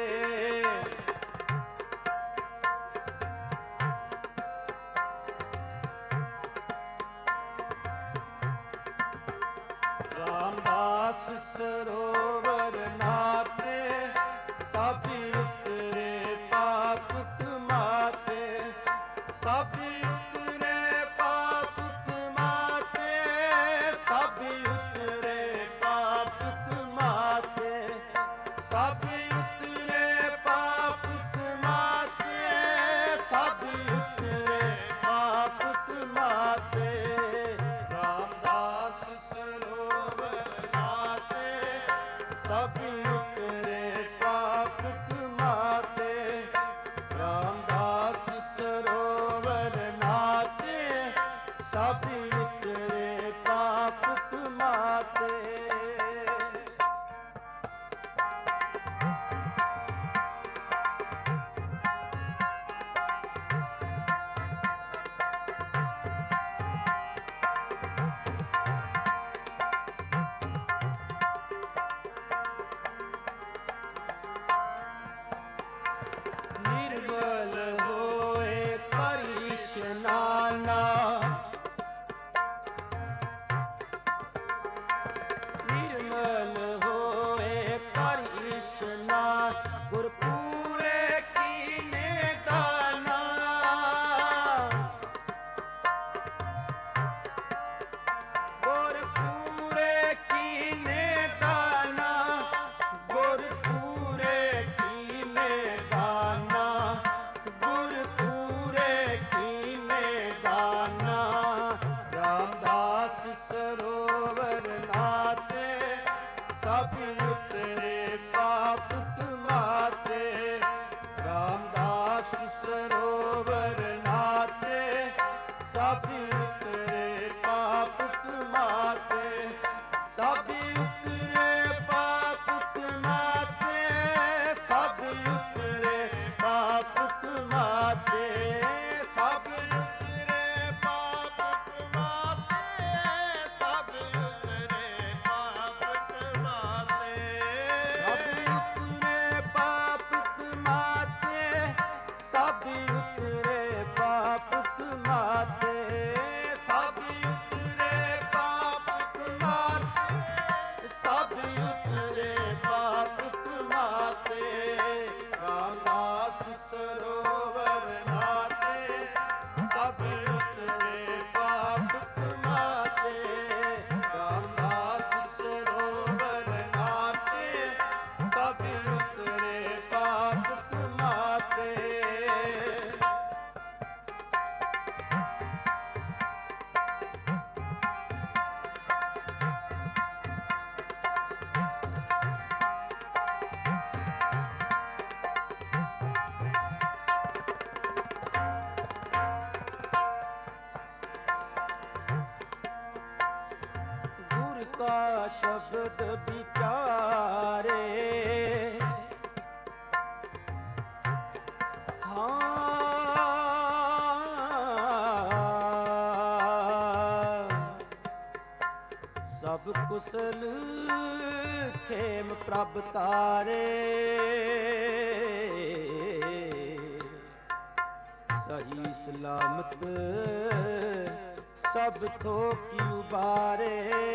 A: ਰਾਮਦਾਸ ਸਰੋਵਰ ਨਾਤੇ ਸਭੀ ਉਤਰੇ ਪਾਪ ਕਮਾਤੇ। ਸਭੀ ਉਤਰੇ ਪਾਪ ਕਮਾਤੇ। ਸਭੀ ਉਤਰੇ ਪਾਪ ਕਮਾਤੇ। ਸਭੀ ਉਤਰੇ ਪਾਪ ਕਮਾਤੇ। ਸਭੀ ਉਤਰੇ ਪਾਪ ਕਮਾਤੇ। ਰਾਮਦਾਸ ਸਰੋਵਰ ਨਾਤੇ ਸਭੀ ਉਤਰੇ ਪਾਪ ਕਮਾਤੇ। ਰਾਮਦਾਸ ਸਰੋਵਰ ਨਾਤੇ ਸਭੀ ਉਤਰੇ ਪਾਪ ਕਮਾਤੇ। ਨਿਰਮਲ ਹੋਏ ਕਰ ਇਸ਼ਨਾਨਾ। ਨਿਰਮਲ ਹੋਏ ਕਰ ਇਸ਼ਨਾਨ। ਗੁਰ ਪੂਰੇ ਕੀਨੇ ਦਾਨਾ। ਗੁਰ ਪੂਰੇ ਕੀਨੇ ਦਾਨਾ। ਗੁਰ ਪੂਰੇ ਕੀਨੇ ਦਾਨਾ। ਗੁਰ ਪੂਰੇ ਕੀਨੇ ਦਾਨਾ। ਰਾਮਦਾਸ ਸਰੋਵਰ ਨਾਤੇ ਸਭੀ ਉਤਰੇ ਪਾਪ ਕਮਾਤੇ। ਰਾਮਦਾਸ ਸਰੋਵਰ ਨਾਤੇ ਸਭੀ ਉਤਰੇ ਪਾਪ ਕਮਾਤੇ। ਸਭੀ ਉਤਰੇ ਪਾਪ ਕਮਾਤੇ। ਸਭੀ ਉਤਰੇ ਪਾਪ ਕਮਾਤੇ। ਸਭੀ ਉਤਰੇ ਪਾਪ ਕਮਾਤੇ। ਸਭੀ ਉਤਰੇ ਪਾਪ ਕਮਾਤੇ। ਸਭੀ ਉਤਰੇ ਪਾਪ ਕਮਾਤੇ। ਸਭੀ ਉਤਰੇ ਉਤਰੇ ਪਾਪ ਕਮਾਤੇ। ਗੁਰ ਕਾ ਸ਼ਬਦ ਵਿਚਾਰੇ ਸਭ ਕੁਸਲ ਖੇਮ ਪ੍ਰਭ ਤਾਰੇ। ਸਹੀ ਸਲਾਮਤ ਸਭ ਥੋਕੀ ਉਬਾਰੇ।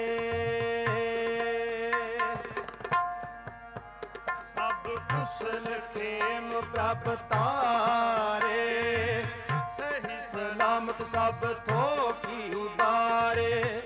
A: ਸਭ ਕੁਸਲ ਖੇਮ ਪ੍ਰਭ ਤਾਰੇ। ਸਹੀ ਸਲਾਮਤ ਸਭ ਥੋਕੀ ਉਬਾਰੇ।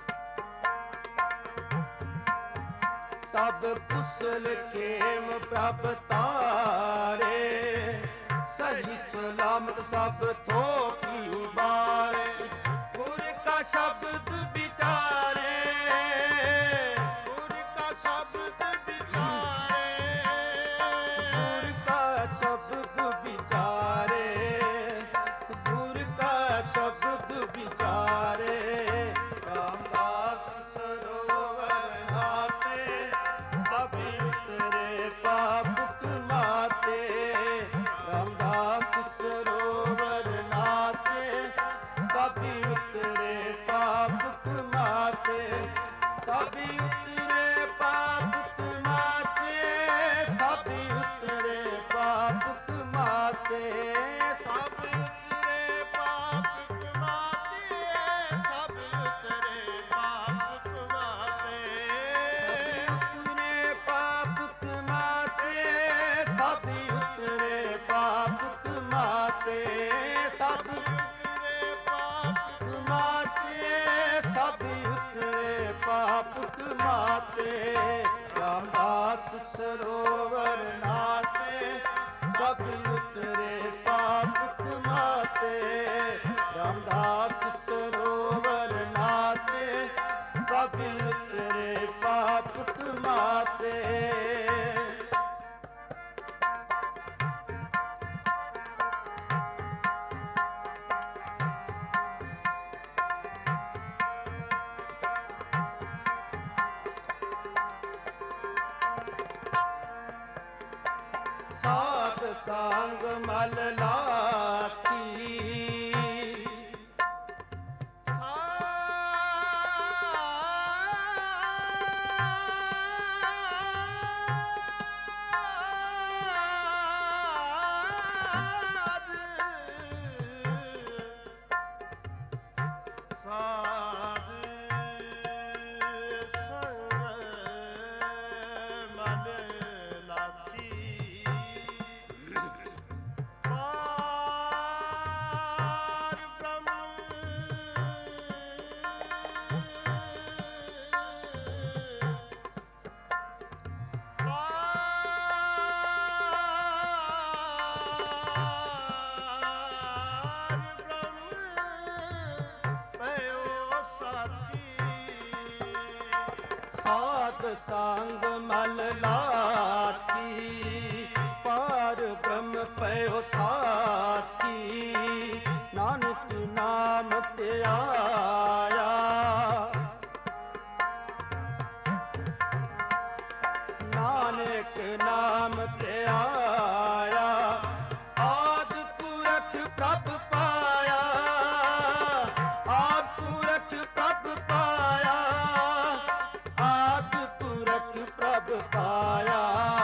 A: ਸਭ ਕੁਸਲ ਖੇਮ ਪ੍ਰਭ ਤਾਰੇ। ਸਹੀ ਸਲਾਮਤ ਸਭ ਥੋਕੀ ਉਬਾਰੇ। ਗੁਰ ਕਾ ਸ਼ਬਦ ਵਿਚਾਰੇ। ਗੁਰ ਕਾ ਸ਼ਬਦ ਵਿਚਾਰੇ। ਗੁਰ ਕਾ ਸ਼ਬਦ ਵਿਚਾਰੇ। ਗੁਰ ਕਾ ਸ਼ਬਦ ਵਿਚਾਰੇ। ਰਾਮਦਾਸ ਸਰੋਵਰ ਨਾਤੇ ਸਭ ਉਤਰੇ ਪਾਪ ਕਮਾਤੇ। ਰਾਮਦਾਸ ਸਰੋਵਰ ਨਾਤੇ ਸਭ ਉਤਰੇ ਪਾਪ ਕਮਾਤੇ। ਸਭ ਉਤਰੇ ਪਾਪ ਕਮਾਤੇ। ਸਭ ਉਤਰੇ ਪਾਪ ਕਮਾਤੇ। ਸਭ ਉਤਰੇ ਪਾਪ ਕਮਾਤੇ। ਸਭ ਉਤਰੇ ਪਾਪ ਕਮਾਤੇ। ਉਤਰੇ ਪਾਪ ਕਮਾਤੇ। ਸਭ ਉਤਰੇ ਪਾਪ ਕਮਾਤੇ। ਸਭ ਉਤਰੇ ਪਾਪ ਕਮਾਤੇ। ਸਭ ਉਤਰੇ ਪਾਪ ਕਮਾਤੇ। ਰਾਮਦਾਸ ਸਰੋਵਰ ਨਾਤੇ ਸਭ ਉਤਰੇ ਪਾਪ ਕਮਾਤੇ। ਰਾਮਦਾਸ ਸਰੋਵਰ ਨਾਤੇ ਸਭ ਉਤਰੇ ਪਾਪ ਕਮਾਤੇ। ਸਾਧ ਸੰਗ ਮਲ ਲਾਤੀ। ਸਾਧ ਸੰਗ ਮਲ ਲਾਤੀ। ਪਾਰ ਬ੍ਰਹਮ ਪਾਰ ਬ੍ਰਹਮ ਭਇਓ ਸਾਥੀ। ਸਾਧ ਸੰਗ ਮਲ ਲਾਤੀ। ਪਾਰ ਬ੍ਰਹਮ ਭਇਓ ਸਾਥੀ। ਨਾਨਕ ਨਾਮ ਧਿਆਇਆ। ਨਾਨਕ ਨਾਮ ਧਿਆਇਆ। ਆਦਿ ਪੁਰਖ ਪ੍ਰਭ ਪਾਇਆ। ਆਦਿ ਪੁਰਖ ਪ੍ਰਭ ਪਾਇਆ। ਆਦਿ ਪੁਰਖ ਪ੍ਰਭ ਪਾਇਆ।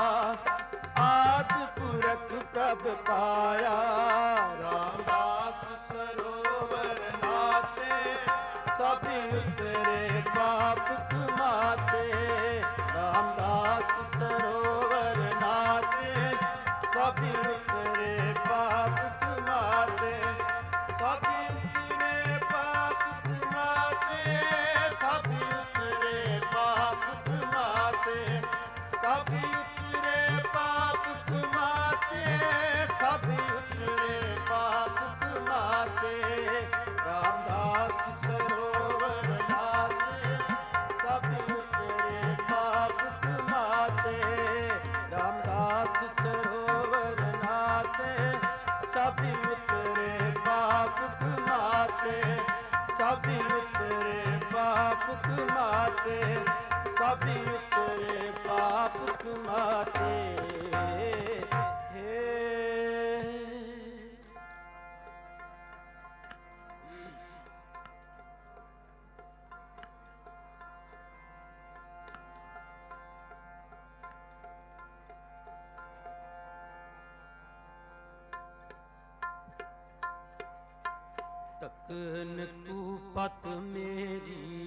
A: ਆਦਿ ਪੁਰਖ ਪ੍ਰਭ ਪਾਇਆ। ਰਾਮਦਾਸ ਸਰੋਵਰ ਨਾਤੇ ਸਭ ਉਤਰੇ ਪਾਪ ਕਮਾਤੇ। ਰਾਮਦਾਸ ਸਰੋਵਰ ਨਾਤੇ ਸਭ ਉਤਰੇ ਪਾਪ ਕਮਾਤੇ। ਸਭ ਉਤਰੇ ਪਾਪ ਕਮਾਤੇ। ਸਭ ਉਤਰੇ ਪਾਪ ਕਮਾਤੇ। ਸਭ ਉਤਰੇ ਪਾਪ ਕਮਾਤੇ, ਸਭੀ ਉਤਰੇ ਪਾਪ ਕਮਾਤੇ। ਤਕਨ ਤੂੰ ਪਤ ਮੇਰੀ,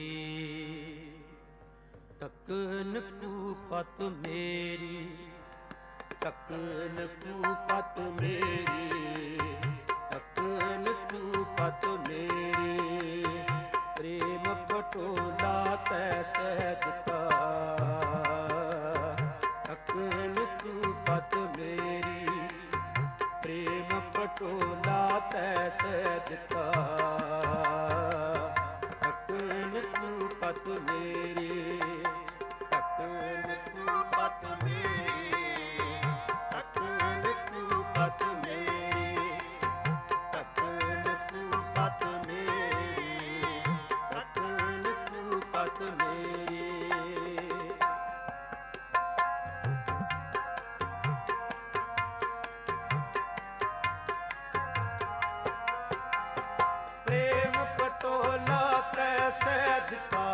A: ਤਕਨ ਤੂੰ ਪਤ ਮੇਰੀ, ਤਕਨ ਤੂੰ ਪਤ ਮੇਰੀ, ਤਕਨ ਤੂੰ ਪਤ ਮੇਰੀ। ਪ੍ਰੇਮ ਪਟੋਲਾ ਤੈ ਸਹਿਜਤਾ, ਤਕਨ ਤੂੰ ਪਤ ਮੇਰੀ। ਪ੍ਰੇਮ ਪਟੋਲਾ ਤੈ ਸਹਿਜਤਾ, ਤਕਨ ਤੂੰ ਪਤ ਮੇਰੀ। ਤਕਨ ਤੂੰ ਪਤ ਮੇਰੀ, ਤਕਨ ਤੂੰ ਪਤ ਮੇਰੀ, ਤਕਨ ਤੂੰ ਪਤ ਮੇਰੀ, ਤਕਨ ਤੂੰ ਪਤ ਮੇਰੀ। ਪ੍ਰੇਮ ਪਟੋਲਾ ਤੈ ਸਹਿਜਤਾ,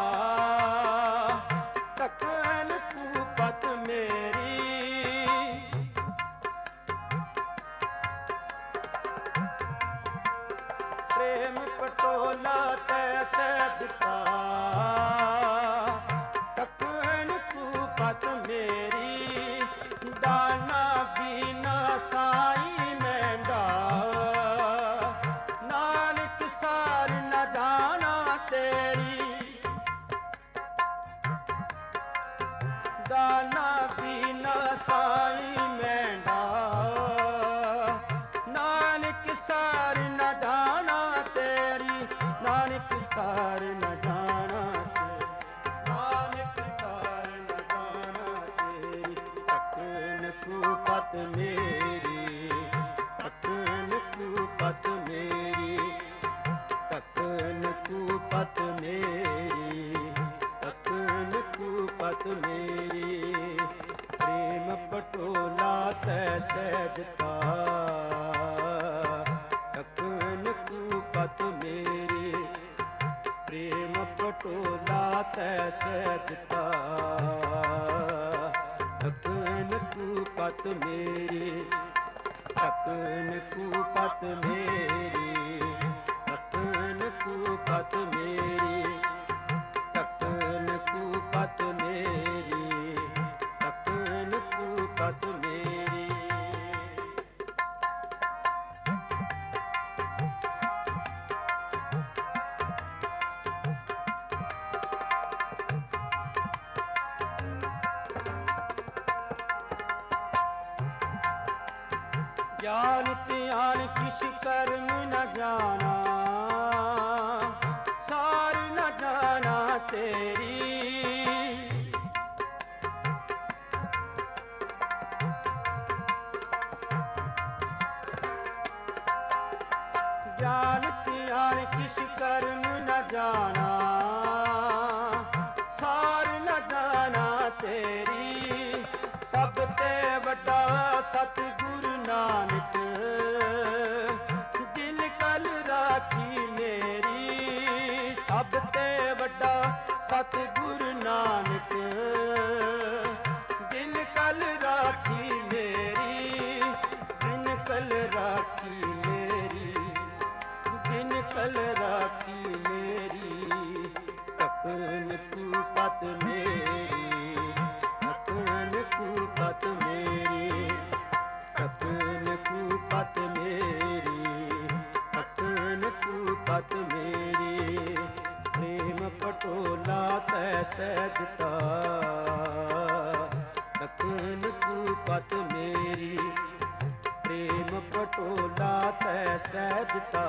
A: ਤਕਨ ਤੂੰ ਪਤ ਮੇਰੀ। ਪ੍ਰੇਮ ਪਟੋਲਾ ਤੈ ਸਹਿਜਤਾ, ਤਕਨ ਤੂੰ ਪਤ ਮੇਰੀ। ਦਾਨਾ ਬੀਨਾ ਸਾਈ ਮੈਂਡਾ, ਨਾਨਕ ਸਾਰ ਨ ਜਾਣਾ ਤੇਰੀ। ਦਾਨਾ ਬੀਨਾ ਸਾਈ ਮੈਂਡਾ, ਨਾਨਕ ਸਾਰ ਨ ਜਾਣਾ ਤੇਰੀ। ਨਾਨਕ ਸਾਰ ਨ ਜਾਣਾ ਤੇਰੀ, ਨਾਨਕ ਸਾਰ ਨ ਜਾਣਾ ਤੇਰੀ। ਤਕਨ ਤੂੰ ਪਤ ਮੇਰੀ, ਤਕਨ ਤੂੰ ਪਤ ਮੇਰੀ, ਤਕਨ ਤੂੰ ਪਤ ਮੇਰੀ, ਤਕਨ ਤੂੰ ਪਤ ਮੇਰੀ। ਪ੍ਰੇਮ ਪਟੋਲਾ ਤੈ ਸਹਿਜਤਾ, ਤਕਨ ਤੂੰ ਪਤ ਮੇਰੀ। ਪ੍ਰੇਮ ਪਟੋਲਾ ਤੈ ਸਹਿਜਤਾ, ਤਕਨ ਤੂੰ ਪਤ ਮੇਰੀ। ਤਕਨ ਤੂੰ ਪਤ ਮੇਰੀ, ਤਕਨ ਤੂੰ ਪਤ ਮੇਰੀ, ਤਕਨ ਤੂੰ ਪਤ ਮੇਰੀ, ਤਕਨ ਤੂੰ ਪਤ ਮੇਰੀ। ਜਾਨ ਧਿਆਨ ਕਿਛ ਕਰਮ ਨ ਜਾਣਾ, ਸਾਰ ਨ ਜਾਣਾ ਤੇਰੀ। ਜਾਨ ਧਿਆਨ ਕਿਛ ਕਰਮ ਨ ਜਾਣਾ, ਸਾਰ ਨ ਜਾਣਾ ਤੇਰੀ। ਸਭ ਤੇ ਵੱਡਾ ਸਤਿਗੁਰੂ ਨਾਨਕ, ਦਿਲ ਕਲ ਰਾਖੀ ਮੇਰੀ। ਸਭ ਤੇ ਵੱਡਾ ਸਤਿਗੁਰੂ ਨਾਨਕ, ਦਿਲ ਕਲ ਰਾਖੀ ਮੇਰੀ। ਦਿਨ ਕਲ ਰਾਖੀ ਮੇਰੀ, ਦਿਨ ਕਲ ਰਾਖੀ ਮੇਰੀ। ਤਕਨ ਤੂੰ ਪਤ ਮੇਰੀ, ਤਕਨ ਤੂੰ ਪਤ ਮੇਰੀ, ਤਕਨ ਤੂੰ ਪਤ ਮੇਰੀ, ਤਕਨ ਤੂੰ ਪਤ ਮੇਰੀ। ਪ੍ਰੇਮ ਪਟੋਲਾ ਤੈ ਸਹਿਜਤਾ, ਤਕਨ ਤੂੰ ਪਤ ਮੇਰੀ। ਪ੍ਰੇਮ ਪਟੋਲਾ ਤੈ ਸਹਿਜਤਾ,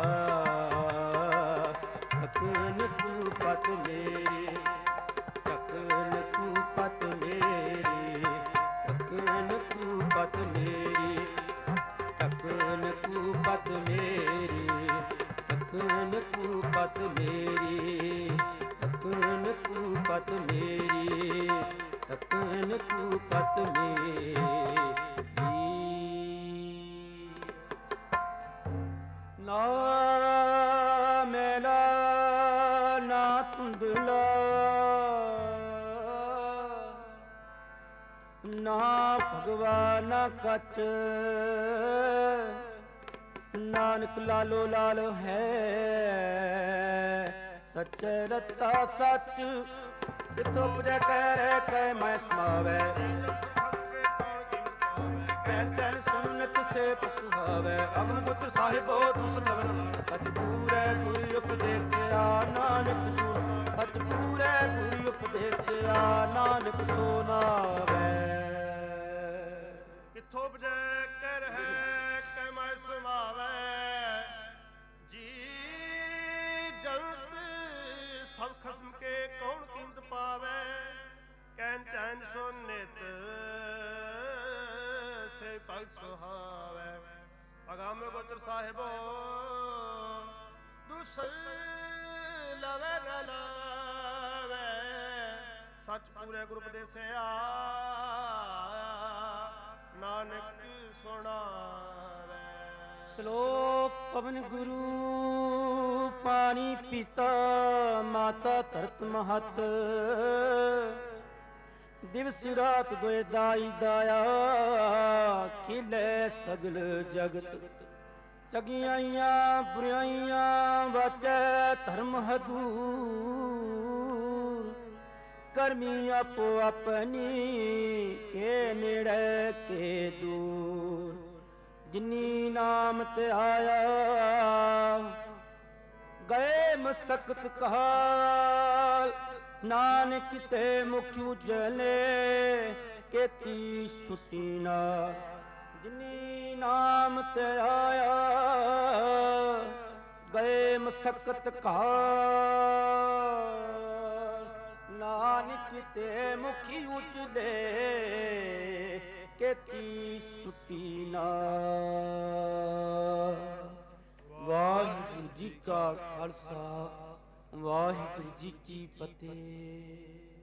A: ਤਕਨ ਤੂੰ ਪਤ ਮੇਰੀ। ਤਕਨ ਤੂੰ ਪਤ ਮੇਰੀ, ਤਕਨ ਤੂੰ ਪਤ ਮੇਰੀ, ਤਕਨ ਤੂੰ ਪਤ ਮੇਰੀ, ਤਕਨ ਤੂੰ ਪਤ ਮੇਰੀ, ਤਕਨ ਪਤ ਮੇਰੀ, ਤਕਨ ਤੂੰ ਪਤ ਮੇਰੀ। ਨਾ ਮੈਲਾ ਨਾ ਧੁੰਦਲਾ, ਨਾ ਭਗਵਾ ਨਾ ਕੱਚ, ਨਾਨਕ ਲਾਲੋ ਲਾਲ ਹੈ, ਸੱਚੇ ਰਤਾ ਸੱਚ ਕਿਥੋਂ ਉਪਜੈ ਕਹਿ ਕਹਿ ਮੈਂ ਸਮਾਵੈ। ਕਹਿ ਤੈਨ ਸੁਨਤ ਸੇ ਸੁਹਾਵੈ, ਅਗਮ ਪੁੱਤਰ ਸਾਹਿਬੋ ਤੁਸ ਲਵਨ, ਸਚ ਪੂਰੈ ਗੁਰ ਉਪਦੇਸਿਆ ਨਾਨਕ ਸੁਣ, ਸਚ ਪੂਰੈ ਗੁਰ ਉਪਦੇਸਿਆ ਨਾਨਕ ਸੋ ਨਾਵੈ।
B: ਕਿਥੋਂ ਉਪਜੈ ਕਹਿ ਰਹਿ ਕਹਿ ਮੈਂ ਸਮਾਵੈ, ਜੀ ਜੰਤ ਸਭ ਖਸਮ ਕੇ ਕੌਣ ਕੀਮਤ ਪਾਵੈ। ਕਹਿਨ ਚੈਨ ਸੋ ਨਿਤ ਸੇ ਭਗਤ ਸੁਹਾਵੈ। ਅਗਮ ਗੋਚਰ ਸਾਹਿਬੋ ਦੁਸਰ ਲਵੈ ਨ ਲਾਵੈ, ਸਚ ਪੂਰੇ ਗੁਰ ਉਪਦੇਸਿਆ ਨਾਨਕ ਸੁਣਾਵੈ।
A: ਸ਼ਲੋਕ ਪਵਨ ਗੁਰੂ ਪਾਣੀ ਪੀਤਾ, ਮਾਤਾ ਧਰਤ ਮਹਤ, ਦਿਵਸ ਰਾਤ ਦੋਇ ਦਾਈ ਦਾਇਆ, ਖਿਲੇ ਸਗਲ ਜਗਤ। ਚੰਗਿਆਈਆਂ ਬੁਰਾਈਆਂ ਵਾਚੈ ਧਰਮ ਹਦੂਰ, ਕਰਮੀ ਆਪੋ ਆਪਣੀ ਕੇ ਨੇੜੇ ਕੇ ਦੂਰ। ਜਿਨੀ ਨਾਮ ਤੇ ਆਇਆ ਗਏ ਮਸਕਤ ਕਾਲ, ਨਾਨਕ ਤੇ ਮੁਖ ਉਜਲੇ ਕੀਤੀ ਛੁੱਟੀ ਨਾ। ਜਿਨੀ ਨਾਮ ਤੇ ਆਇਆ ਗਏ ਮਸਕਤ ਕਾਲ, ਨਾਨਕ ਤੇ ਮੁਖੀ ਉਜਲੇ ਕੀਤੀ ਛੁੱਟੀ ਨਾ। ਵਾਹਿਗੁਰੂ ਜੀ ਕਾ ਖਾਲਸਾ, ਵਾਹਿਗੁਰੂ ਜੀ ਕੀ ਫਤਿਹ।